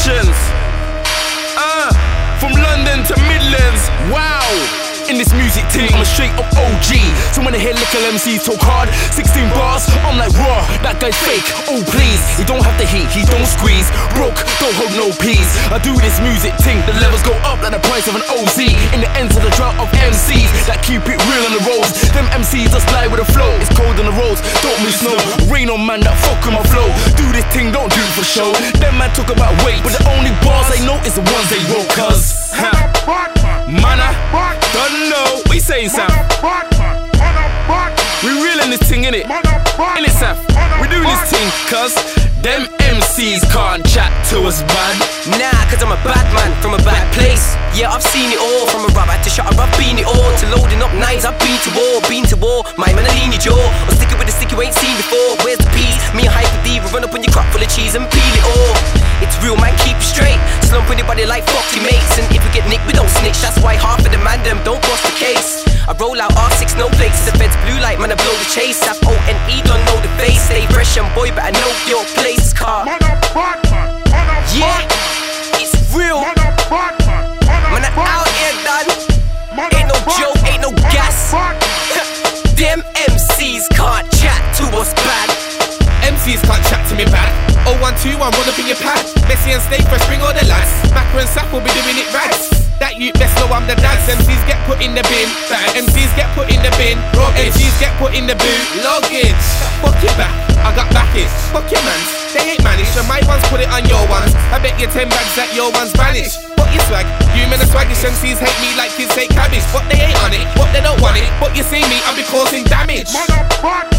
connections. From London to Midlands, wow. In this music team, I'm a straight up OG. So when I hear little MCs talk hard, 16 bars, I'm like, raw, that guy's fake. Oh please, he don't have the heat, he don't squeeze. Broke, don't hold no peas. I do this music thing, the levels go up like the price of an OZ. In the ends of the drought of MCs that keep it real on the roads. Them MCs just lie with the flow. It's cold on the roads, don't move snow. Rain on man that fuck with my flow. Do this thing, don't do it for show. Them man talk about weight, but the only bars they know is the ones they wrote. Cause man, I don't know. What you saying, Sam? We real in this thing, innit? Innit, Sam? We doing this thing, cause them MCs can't chat to us bad. Nah, cause I'm a bad man from a bad place. Yeah, I've seen it all. From a rap to shut up, I've been it all. To loading up knives, I've been to war. My man, I lean your jaw. I'm sticking with the stick you ain't seen before. Where's the peas? Me a hyper diva, run up on your crop full of cheese and peel it all. It's real, man, keep it straight. Slump with your body like fuck your mates. And if we get nicked, we don't snitch. That's why half of the man them don't bust the case. I roll out R6, no plates. The feds blue light, man, I blow the chase. F-O-N-E, don't know the face. Stay fresh and boy, but I know your place, car. Yeah, it's real. Man, I'm out here, done. Ain't no joke, ain't no gas. Them MCs can't chat to us bad. MCs can't chat to me bad. 0121, run up in your pad. Messi and Stay Fresh, bring all the lads. Macro and Sap will be doing it rags. That you best know I'm the dance. MCs get put in the bin. MCs get put in the bin. MCs get put in the boot. Luggage. Fuck your back, I got baggage. Fuck your mans, they ain't managed. So my ones put it on your ones. I bet you 10 bags that your ones vanish. Fuck your swag, you men are swaggish. MCs hate me like kids hate cabbage. But they ain't on it, but they don't want it. But you see me, I'll be causing damage.